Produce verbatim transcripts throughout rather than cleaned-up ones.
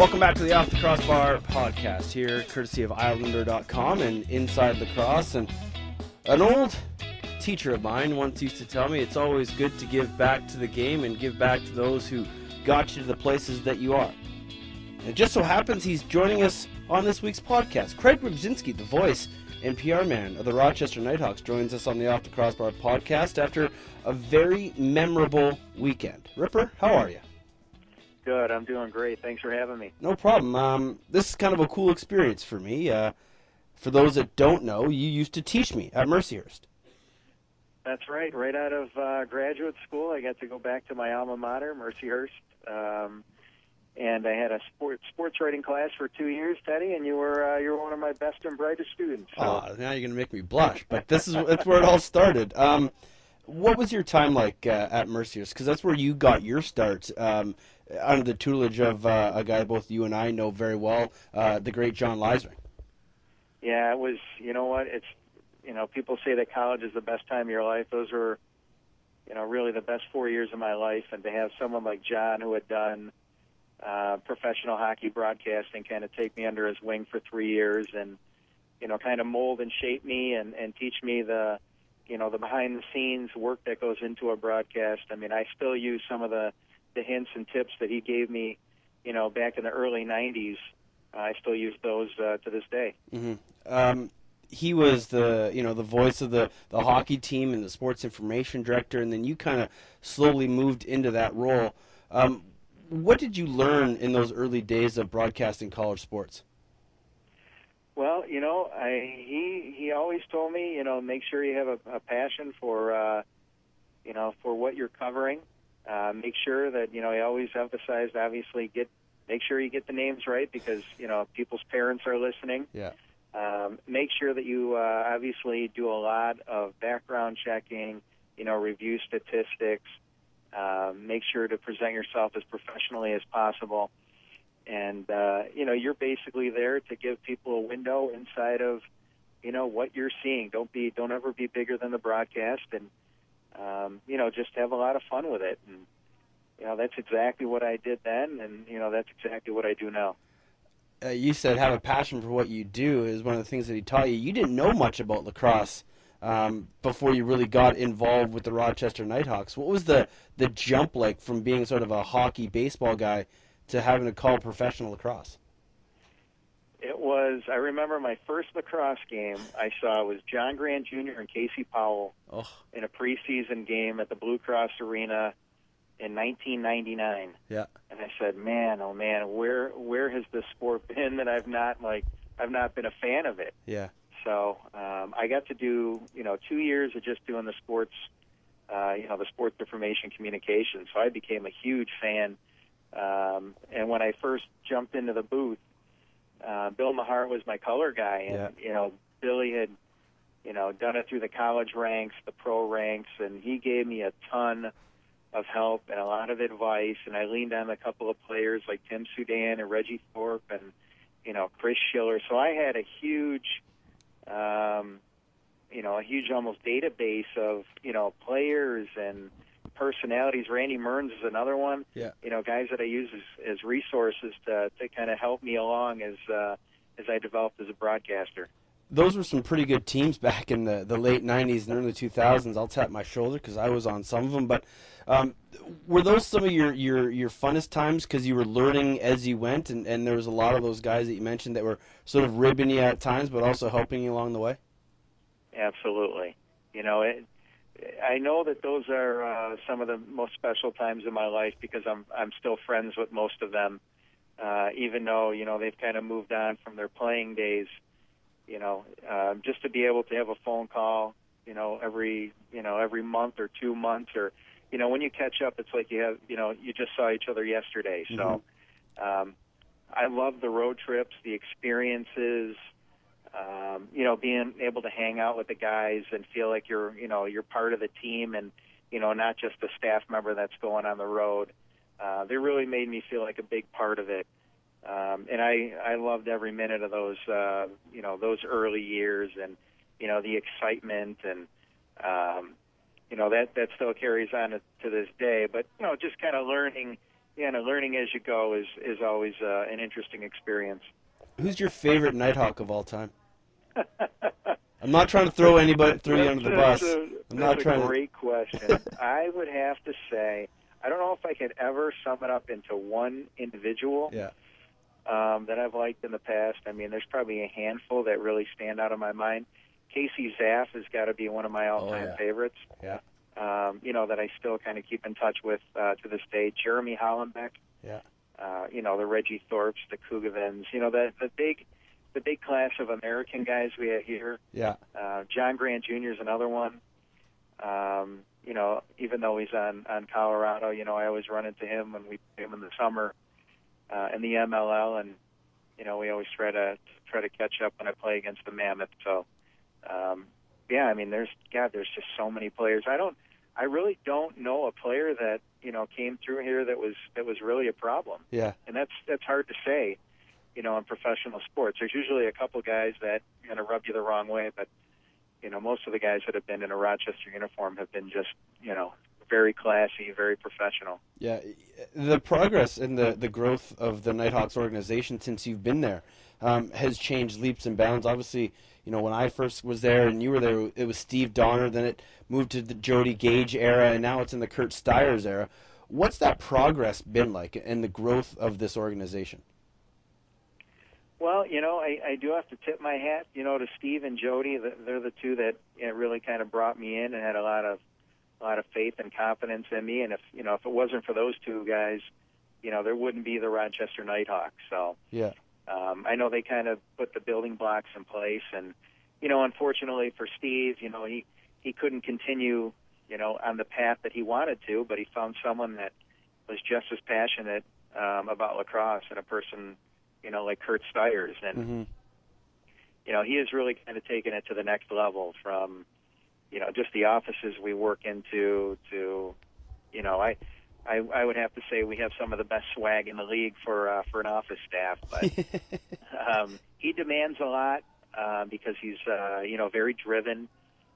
Welcome back to the Off the Crossbar podcast here, courtesy of Islander dot com and Inside Lacrosse. And an old teacher of mine once used to tell me it's always good to give back to the game and give back to those who got you to the places that you are. And it just so happens he's joining us on this week's podcast. Craig Rubzinski, the voice and P R man of the Rochester Nighthawks, joins us on the Off the Crossbar podcast after a very memorable weekend. Ripper, how are you? Good, I'm doing great. Thanks for having me. No problem. Um, this is kind of a cool experience for me. Uh, for those that don't know, you used to teach me at Mercyhurst. That's right. Right out of uh, graduate school, I got to go back to my alma mater, Mercyhurst, um, and I had a sport, sports writing class for two years, Teddy. And you were uh, you were one of my best and brightest students. So. Oh, now you're gonna make me blush. But this is that's where it all started. Um, what was your time like uh, at Mercyhurst? Because that's where you got your start. Um, under the tutelage of uh, a guy both you and I know very well, uh, the great John Leisring. Yeah, it was, you know what, it's, you know, people say that college is the best time of your life. Those were, you know, really the best four years of my life. And to have someone like John who had done uh, professional hockey broadcasting kind of take me under his wing for three years and, you know, kind of mold and shape me and, and teach me the, you know, the behind-the-scenes work that goes into a broadcast. I mean, I still use some of the the hints and tips that he gave me, you know, back in the early nineties. Uh, I still use those uh, to this day. Mm-hmm. Um, he was the, you know, the voice of the, the hockey team and the sports information director, and then you kind of slowly moved into that role. Um, what did you learn in those early days of broadcasting college sports? Well, you know, I, he he always told me, you know, make sure you have a, a passion for, uh, you know, for what you're covering. Uh, make sure that, you know, he always emphasized, obviously, get make sure you get the names right because, you know, people's parents are listening. Yeah. Um, make sure that you uh, obviously do a lot of background checking, you know, review statistics. Uh, make sure to present yourself as professionally as possible. And, uh, you know, you're basically there to give people a window inside of, you know, what you're seeing. Don't be, don't ever be bigger than the broadcast, and Um, you know, just have a lot of fun with it. And, you know, that's exactly what I did then, and, you know, that's exactly what I do now. Uh, you said have a passion for what you do is one of the things that he taught you. You didn't know much about lacrosse um, before you really got involved with the Rochester Nighthawks. What was the, the jump like from being sort of a hockey, baseball guy to having to call professional lacrosse? It was, I remember my first lacrosse game I saw was John Grant Junior and Casey Powell oh. in a preseason game at the Blue Cross Arena in nineteen ninety-nine. Yeah. And I said, man, oh man, where where has this sport been that I've not like I've not been a fan of it? Yeah. So um, I got to do you know two years of just doing the sports, uh, you know, the sports information communication. So I became a huge fan. Um, and when I first jumped into the booth, Uh, Bill Mahart was my color guy, and yeah. you know Billy had, you know, done it through the college ranks, the pro ranks, and he gave me a ton of help and a lot of advice. And I leaned on a couple of players like Tim Sudan and Reggie Thorpe, and you know Chris Schiller. So I had a huge, um, you know, a huge almost database of you know players and personalities. Randy Mearns is another one. Yeah. You know, guys that I use as, as resources to, to kind of help me along as uh, as I developed as a broadcaster. Those were some pretty good teams back in the, the late nineties and early two thousands. I'll tap my shoulder because I was on some of them. But um, were those some of your, your, your funnest times because you were learning as you went, and, and there was a lot of those guys that you mentioned that were sort of ribbing you at times but also helping you along the way? Absolutely. You know, it, I know that those are uh, some of the most special times in my life because I'm I'm still friends with most of them, uh, even though you know they've kind of moved on from their playing days. You know, uh, just to be able to have a phone call, you know, every you know every month or two months, or you know when you catch up, it's like you have you know you just saw each other yesterday. Mm-hmm. So, um, I love the road trips, the experiences. Um, you know, being able to hang out with the guys and feel like you're, you know, you're part of the team and, you know, not just a staff member that's going on the road. Uh, they really made me feel like a big part of it. Um, and I, I loved every minute of those, uh, you know, those early years and, you know, the excitement and, um, you know, that, that still carries on to, to this day. But, you know, just kind of learning, Yeah, and learning as you go is is always uh, an interesting experience. Who's your favorite Nighthawk of all time? I'm not trying to throw anybody throw you under the bus. That's a, I'm that's not trying a to. great question. I would have to say, I don't know if I could ever sum it up into one individual Yeah. um, that I've liked in the past. I mean, there's probably a handful that really stand out in my mind. Casey Zaff has got to be one of my all-time Oh, yeah. favorites. Yeah. Um, you know, that I still kind of keep in touch with uh, to this day. Jeremy Hollenbeck. Yeah. Uh, you know, the Reggie Thorpes, the Kugavins, you know, the the big the big class of American guys we have here. Yeah. Uh, John Grant Junior is another one. Um, you know, even though he's on, on Colorado, you know, I always run into him when we play him in the summer uh, in the M L L, and you know, we always try to try to catch up when I play against the Mammoth. So, um, yeah, I mean, there's God, there's just so many players. I don't, I really don't know a player that you know came through here that was that was really a problem. Yeah. And that's that's hard to say, you know, in professional sports. There's usually a couple guys that kind of rub you the wrong way, but you know, most of the guys that have been in a Rochester uniform have been just, you know, very classy, very professional. Yeah, the progress and the, the growth of the Nighthawks organization since you've been there um, has changed leaps and bounds. Obviously, you know, when I first was there and you were there, it was Steve Donner, then it moved to the Jody Gage era, and now it's in the Kurt Stiers era. What's that progress been like and the growth of this organization? Well, you know, I, I do have to tip my hat, you know, to Steve and Jody. They're the two that you know, really kind of brought me in and had a lot of a lot of faith and confidence in me. And if you know, if it wasn't for those two guys, you know, there wouldn't be the Rochester Nighthawks. So yeah, um, I know they kind of put the building blocks in place. And you know, unfortunately for Steve, you know, he he couldn't continue, you know, on the path that he wanted to, but he found someone that was just as passionate um, about lacrosse and a person, you know, like Kurt Stiers. And, mm-hmm. you know, he has really kind of taken it to the next level from, you know, just the offices we work into to, you know, I, I, I would have to say we have some of the best swag in the league for, uh, for an office staff. But um, he demands a lot uh, because he's, uh, you know, very driven.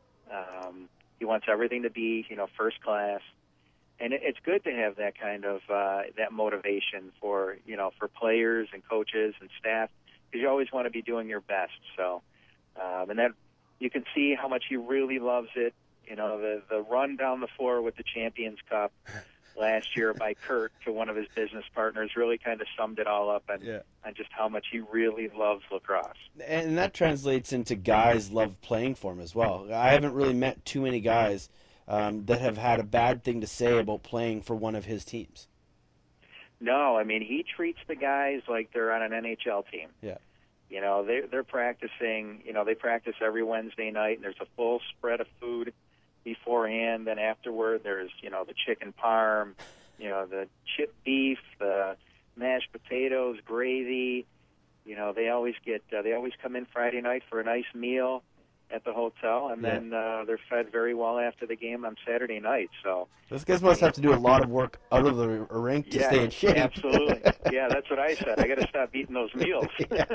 Um, he wants everything to be, you know, first class. And it's good to have that kind of uh, that motivation for you know for players and coaches and staff, because you always want to be doing your best. So, um, and that you can see how much he really loves it. You know, the the run down the floor with the Champions Cup last year by Kurt to one of his business partners really kind of summed it all up, and yeah. and just how much he really loves lacrosse. And that translates into guys love playing for him as well. I haven't really met too many guys Um, that have had a bad thing to say about playing for one of his teams. No, I mean, he treats the guys like they're on an N H L team. Yeah. You know, they, they're practicing, you know, they practice every Wednesday night, and there's a full spread of food beforehand. Then afterward, there's, you know, the chicken parm, you know, the chip beef, the mashed potatoes, gravy. You know, they always get, uh, they always come in Friday night for a nice meal at the hotel, and yeah. then uh, they're fed very well after the game on Saturday night. So those guys must have to do a lot of work out of the rink to yeah, stay in shape. Absolutely. Yeah, that's what I said. I got to stop eating those meals.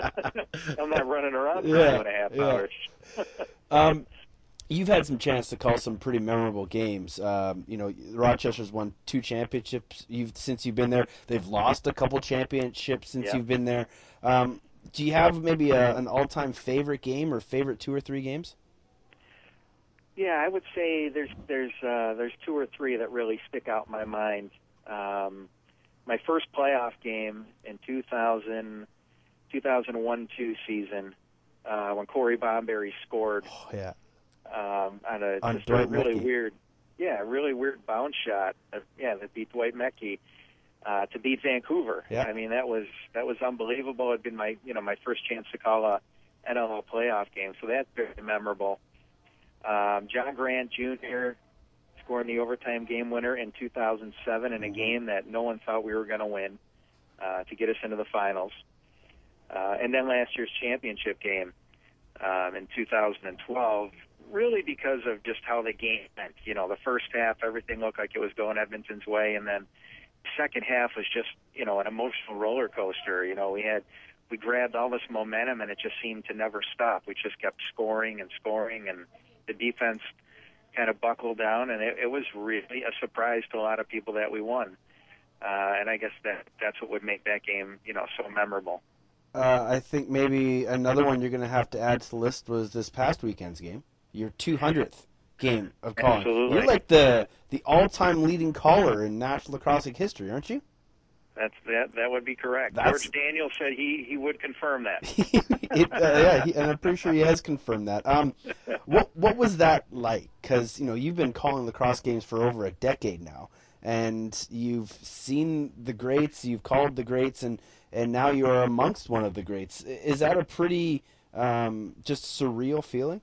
I'm not running around for yeah. two and a half yeah. hours. um, you've had some chance to call some pretty memorable games. Um, you know, Rochester's won two championships you've, since you've been there. They've lost a couple championships since yeah. you've been there. Um, do you have maybe a, an all-time favorite game or favorite two or three games? Yeah, I would say there's there's uh, there's two or three that really stick out in my mind. Um, my first playoff game in two thousand, two thousand one two season, uh, when Corey Bomberry scored oh, yeah. um, on a on just Dwight a really Mecke. weird, yeah, really weird bounce shot. Uh, yeah, that beat Dwight Mecke. Uh, to beat Vancouver. Yeah. I mean, that was that was unbelievable. It'd been my you know my first chance to call a N L L playoff game, so that's very memorable. Um, John Grant Junior scoring the overtime game winner in two thousand seven in a game that no one thought we were going to win uh, to get us into the finals, uh, and then last year's championship game um, in two thousand twelve. Really because of just how the game went. You know, the first half everything looked like it was going Edmonton's way, and then second half was just, you know, an emotional roller coaster. You know, we had, we grabbed all this momentum and it just seemed to never stop. We just kept scoring and scoring, and the defense kind of buckled down, and it, it was really a surprise to a lot of people that we won. uh, and I guess that that's what would make that game, you know, so memorable. Uh, I think maybe another one you're going to have to add to the list was this past weekend's game, your two hundredth game of calling. Absolutely. You're like the the all-time leading caller in National Lacrosse League history, aren't you? That's that. That would be correct. That's... George Daniel said he, he would confirm that. it, uh, yeah, he, and I'm pretty sure he has confirmed that. Um, what what was that like? Because you know you've been calling lacrosse games for over a decade now, and you've seen the greats, you've called the greats, and, and now you're amongst one of the greats. Is that a pretty um, just surreal feeling?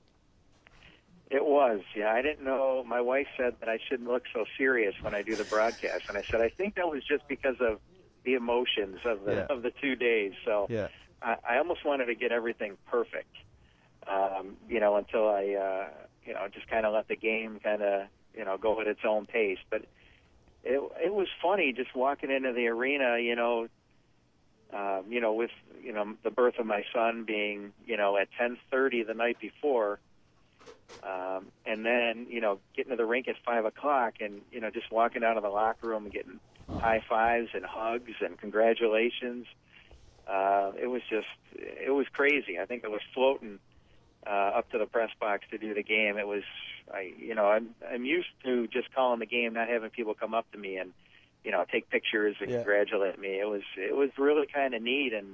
It was, yeah. I didn't know. My wife said that I shouldn't look so serious when I do the broadcast, and I said I think that was just because of the emotions of the yeah. of the two days. So yeah. I, I almost wanted to get everything perfect, um, you know, until I, uh, you know, just kind of let the game kind of, you know, go at its own pace. But it it was funny just walking into the arena, you know, um, you know, with you know the birth of my son being, you know, at ten thirty the night before. Um, and then, you know, getting to the rink at five o'clock and, you know, just walking out of the locker room and getting high fives and hugs and congratulations. Uh, it was just, it was crazy. I think I was floating uh, up to the press box to do the game. It was, I, you know, I'm, I'm used to just calling the game, not having people come up to me and, you know, take pictures and yeah. congratulate me. It was, it was really kind of neat. And,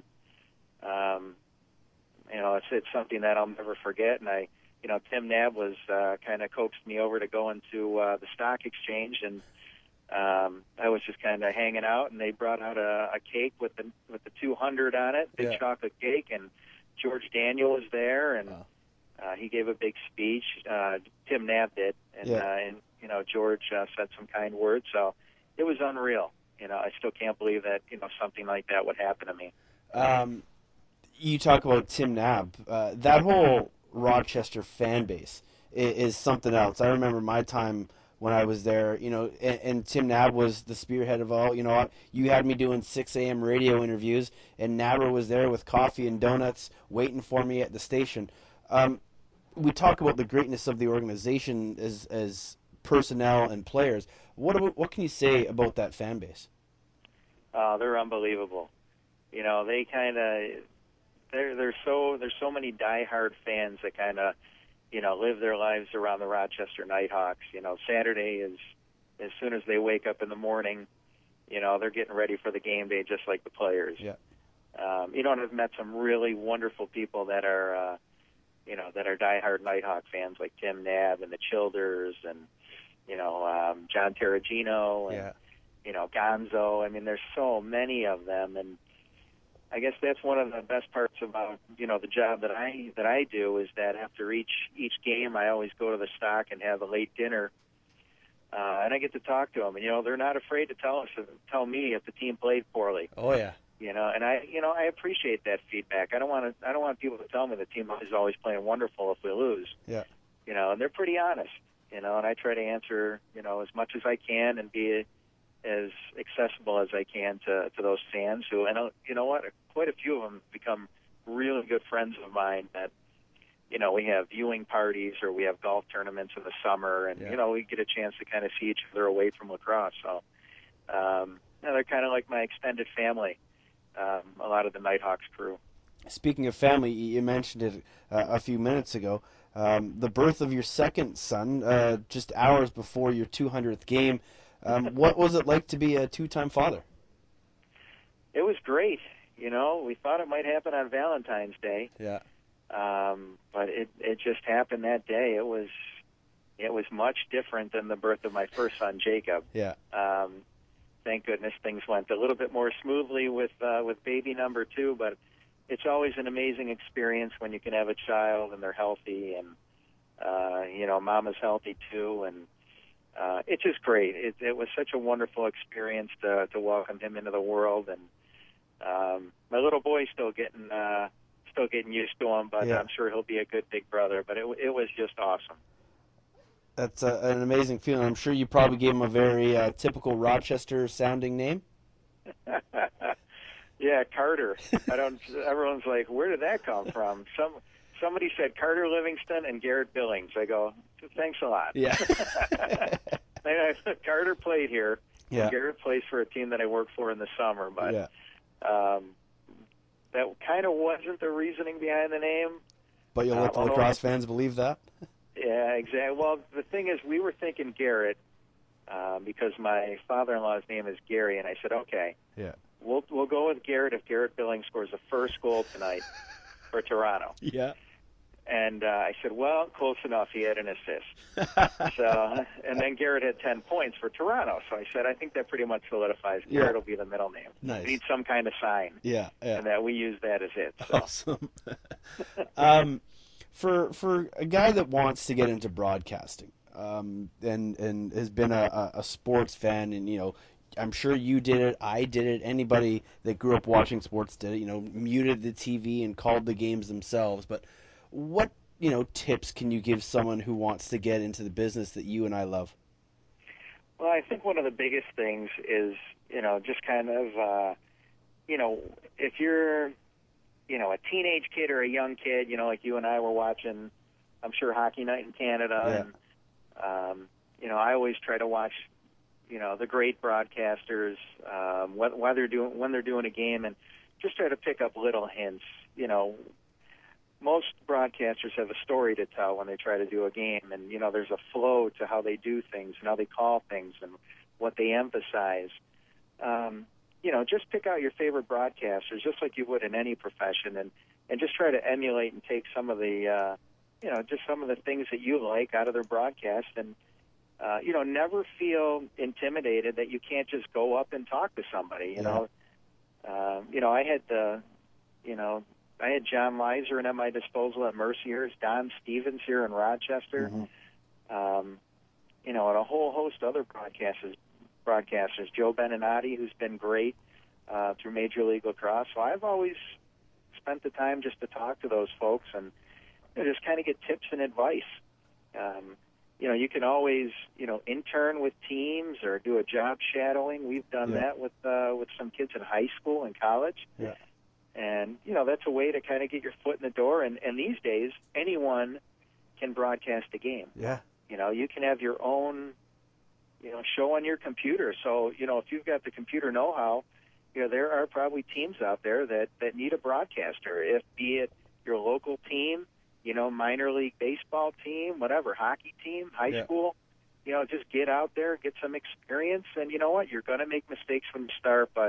um, you know, it's, it's something that I'll never forget. And I, You know, Tim Nab was uh, kind of coaxed me over to go into uh, the stock exchange, and um, I was just kind of hanging out. And they brought out a, a cake with the with the two hundred on it, big yeah. chocolate cake, and George Daniel was there, and wow. uh, he gave a big speech. Uh, Tim Nab did, and yeah. uh, and you know, George uh, said some kind words. So it was unreal. You know, I still can't believe that you know something like that would happen to me. Um, you talk about Tim Nab, uh, that whole Rochester fan base is, is something else. I remember my time when I was there, you know, and, and Tim Nab was the spearhead of all. You know, you had me doing six a.m. radio interviews, and Nabber was there with coffee and donuts waiting for me at the station. Um, we talk about the greatness of the organization as as personnel and players. What about, what can you say about that fan base? Uh, they're unbelievable. You know, they kind of. There, there's so there's so many diehard fans that kind of, you know, live their lives around the Rochester Nighthawks. You know, Saturday is as soon as they wake up in the morning, you know, they're getting ready for the game day just like the players. Yeah. Um, you know, and I've met some really wonderful people that are, uh, you know, that are diehard Nighthawk fans like Tim Nab and the Childers and, you know, um, John Terragino and, yeah. you know, Gonzo. I mean, there's so many of them, and I guess that's one of the best parts about, you know, the job that I that I do is that after each each game, I always go to the stock and have a late dinner, uh, and I get to talk to them. And you know, they're not afraid to tell us, tell me if the team played poorly. Oh yeah. You know, and I, you know, I appreciate that feedback. I don't want to, I don't want people to tell me the team is always playing wonderful if we lose. Yeah. You know, and they're pretty honest. You know, and I try to answer, you know, as much as I can and be as accessible as I can to, to those fans who, and you know what, quite a few of them become really good friends of mine that, you know, we have viewing parties or we have golf tournaments in the summer and, yeah. you know, we get a chance to kind of see each other away from lacrosse. So, um, you know, they're kind of like my extended family, um, a lot of the Nighthawks crew. Speaking of family, you mentioned it uh, a few minutes ago. Um, the birth of your second son, uh, just hours before your two hundredth game. Um, what was it like to be a two-time father? It was great. You know, we thought it might happen on Valentine's Day. Yeah. Um, but it it just happened that day. It was it was much different than the birth of my first son, Jacob. Yeah. Um, thank goodness things went a little bit more smoothly with uh, with baby number two. But it's always an amazing experience when you can have a child and they're healthy and uh, you know, mama's healthy too, and uh, it's just great. It, it was such a wonderful experience to to welcome him into the world, and um, my little boy's still getting. Uh, Still getting used to him, but yeah. I'm sure he'll be a good big brother. But it it was just awesome. That's a, an amazing feeling. I'm sure you probably gave him a very uh, typical Rochester-sounding name. Yeah, Carter. I don't. Everyone's like, where did that come from? Some somebody said Carter Livingston and Garrett Billings. I go, thanks a lot. Yeah. Carter played here, Yeah. Garrett plays for a team that I work for in the summer, but Yeah. um, that kind of wasn't the reasoning behind the name. But you'll Uh, let the although- lacrosse fans believe that? Yeah, exactly. Well, the thing is, we were thinking Garrett uh, because my father-in-law's name is Gary, and I said, okay, Yeah. we'll we'll go with Garrett if Garrett Billings scores the first goal tonight for Toronto. Yeah. And uh, I said, well, close enough. He had an assist. So, and then Garrett had ten points for Toronto. So I said, I think that pretty much solidifies Yeah. Garrett will be the middle name. Nice. We need some kind of sign, Yeah. Yeah. and that we use that as it. So. Awesome. um, for for a guy that wants to get into broadcasting, um, and and has been a, a sports fan, and you know, I'm sure you did it, I did it, anybody that grew up watching sports did it. You know, muted the T V and called the games themselves. But what you know tips can you give someone who wants to get into the business that you and I love? Well, I think one of the biggest things is, you know, just kind of, uh, you know, if you're, you know, a teenage kid or a young kid, you know, like you and I were watching, I'm sure, Hockey Night in Canada. Yeah. And, um, you know, I always try to watch, you know, the great broadcasters, um, when, while they're doing, when they're doing a game, and just try to pick up little hints. You know, most broadcasters have a story to tell when they try to do a game, and you know there's a flow to how they do things and how they call things and what they emphasize. Um, you know, just pick out your favorite broadcasters, just like you would in any profession, and and just try to emulate and take some of the, uh, you know, just some of the things that you like out of their broadcast, and uh, you know, never feel intimidated that you can't just go up and talk to somebody. You Yeah. know, uh, you know, I had the, you know. I had John Leiser at my disposal at Mercyhurst, Don Stevens here in Rochester, Mm-hmm. um, you know, and a whole host of other broadcasters. Broadcasters, Joe Beninati, who's been great uh, through Major League Lacrosse. So I've always spent the time just to talk to those folks and you know, just kind of get tips and advice. Um, you know, you can always, you know, intern with teams or do a job shadowing. We've done Yeah. that with uh, with some kids in high school and college. Yeah. And, you know, that's a way to kind of get your foot in the door. And, and these days, anyone can broadcast a game. Yeah. You know, you can have your own, you know, show on your computer. So, you know, if you've got the computer know-how, you know, there are probably teams out there that, that need a broadcaster, if be it your local team, you know, minor league baseball team, whatever, hockey team, high Yeah. school. You know, just get out there, get some experience. And you know what? You're going to make mistakes from the start, but,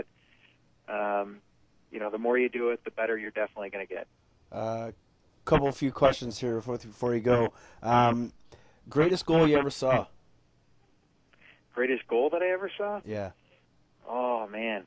um, you know, the more you do it, the better you're definitely going to get. A uh, couple few questions here before, before you go. Um, greatest goal you ever saw? Greatest goal that I ever saw? Yeah. Oh, man.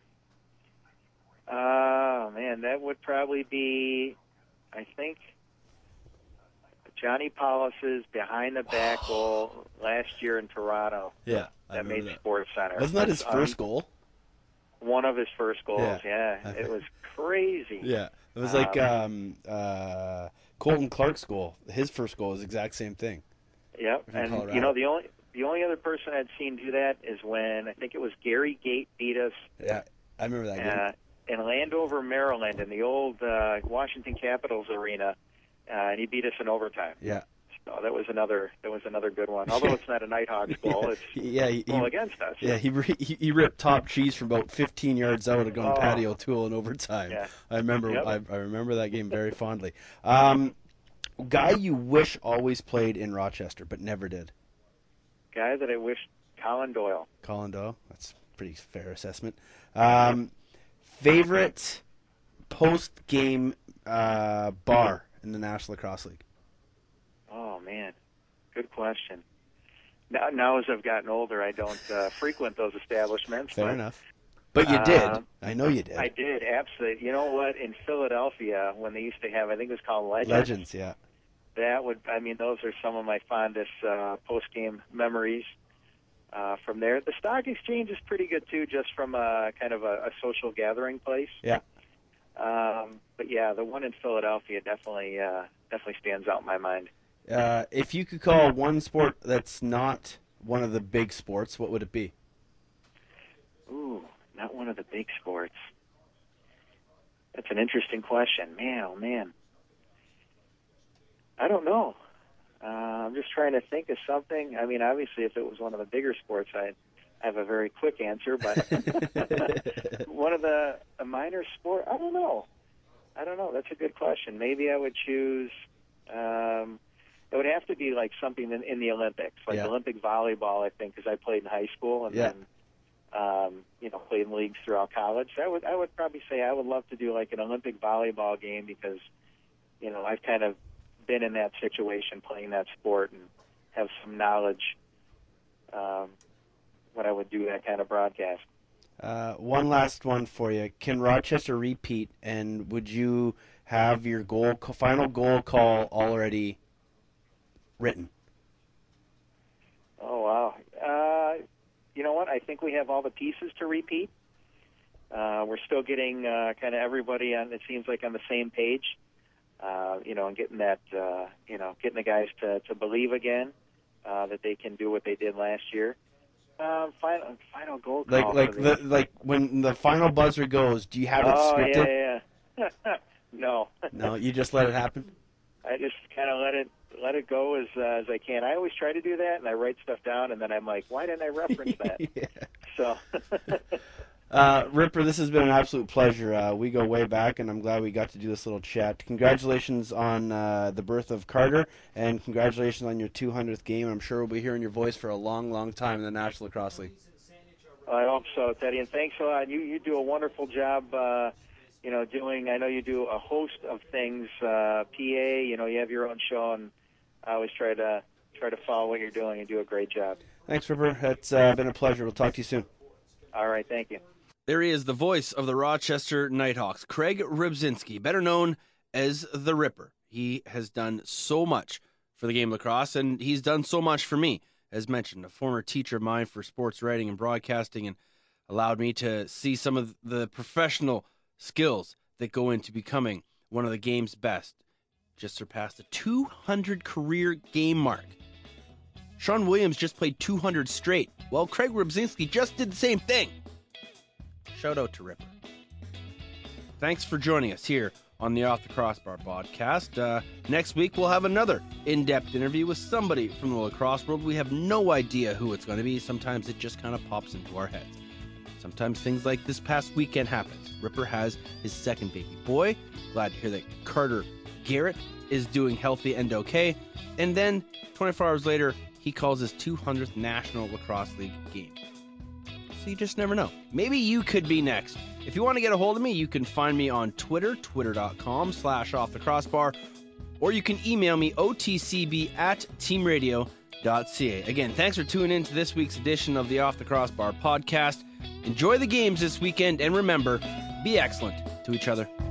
Oh, man, that would probably be, I think, Johnny Paulus's behind-the-back goal last year in Toronto. Yeah. I That remember made that. Sports Center. Wasn't that his That's, first um, goal? One of his first goals, Yeah. yeah. It was crazy. Yeah. It was like um, uh, Colton Clark's goal. His first goal was the exact same thing. Yep. From And, Colorado. you know, the only the only other person I'd seen do that is when, I think it was Gary Gate beat us Yeah. I remember that game. uh, in Landover, Maryland, in the old uh, Washington Capitals arena, uh, and he beat us in overtime. Yeah. So that was another that was another good one. Although it's not a Nighthawks goal, it's Yeah, he, a goal he- against us. Yeah, he, re- he he ripped top cheese from about fifteen yards out and going Oh. Patty O'Toole in overtime. Yeah. I remember Yep. I, I remember that game very fondly. Um, guy you wish always played in Rochester but never did. Guy that I wish, Colin Doyle. Colin Doe. That's a pretty fair assessment. Um, favorite post game uh, bar in the National Lacrosse League. Oh man, good question. Now, now as I've gotten older, I don't uh, frequent those establishments. Fair but enough. But you did. Uh, I know you did. I did, absolutely. You know what? In Philadelphia, when they used to have, I think it was called Legends. Legends, yeah. That would, I mean, those are some of my fondest uh, post-game memories uh, from there. The Stock Exchange is pretty good too, just from a kind of a, a social gathering place. Yeah. Um, but yeah, the one in Philadelphia definitely uh, definitely stands out in my mind. Uh, if you could call one sport that's not one of the big sports, what would it be? Ooh, not one of the big sports. That's an interesting question. Man, oh man. I don't know. Uh, I'm just trying to think of something. I mean, obviously, if it was one of the bigger sports, I'd I have a very quick answer, but one of the a minor sport, I don't know. I don't know. That's a good question. Maybe I would choose, um, it would have to be like something in, in the Olympics, like Yeah. Olympic volleyball, I think, because I played in high school and Yeah. then, um, you know, played in leagues throughout college. I would, I would probably say I would love to do like an Olympic volleyball game because, you know, I've kind of been in that situation playing that sport and have some knowledge um, when I would do that kind of broadcast. Uh, one last one for you. Can Rochester repeat, and would you have your goal, final goal call already written? Oh, wow. Uh, you know what? I think we have all the pieces to repeat. Uh, we're still getting uh, kind of everybody on, it seems like, on the same page, uh, you know, and getting that, uh, you know, getting the guys to, to believe again uh, that they can do what they did last year. Uh, final, final goal call. Like, like for the, the like when the final buzzer goes, do you have it oh, scripted? yeah, yeah. No. No, you just let it happen. I just kind of let it let it go as uh, as I can. I always try to do that, and I write stuff down, and then I'm like, why didn't I reference that? Yeah. So, Uh, Ripper, this has been an absolute pleasure. Uh, we go way back, and I'm glad we got to do this little chat. Congratulations on uh, the birth of Carter, and congratulations on your two hundredth game. I'm sure we'll be hearing your voice for a long, long time in the National Lacrosse League. I hope so, Teddy, and thanks a lot. You you do a wonderful job. Uh, you know, doing. I know you do a host of things. Uh, P A. You know, you have your own show, and I always try to try to follow what you're doing. You do a great job. Thanks, Ripper. It's uh, been a pleasure. We'll talk to you soon. All right, thank you. There he is, the voice of the Rochester Nighthawks, Craig Rybczynski, better known as the Ripper. He has done so much for the game of lacrosse, and he's done so much for me. As mentioned, a former teacher of mine for sports writing and broadcasting, and allowed me to see some of the professional skills that go into becoming one of the game's best. Just surpassed the two hundred career game mark. Sean Williams just played two hundred straight. Well, Craig Rybczynski just did the same thing. Shout out to Ripper. Thanks for joining us here on the Off the Crossbar podcast. Uh, next week, we'll have another in-depth interview with somebody from the lacrosse world. We have no idea who it's going to be. Sometimes it just kind of pops into our heads. Sometimes things like this past weekend happens. Ripper has his second baby boy. Glad to hear that Carter Garrett is doing healthy and okay. And then, twenty-four hours later, he calls his two hundredth National Lacrosse League game. So you just never know. Maybe you could be next. If you want to get a hold of me, you can find me on Twitter, twitter.com slash off the crossbar, or you can email me, otcb at teamradio.ca. Again, thanks for tuning in to this week's edition of the Off the Crossbar podcast. Enjoy the games this weekend, and remember, be excellent to each other.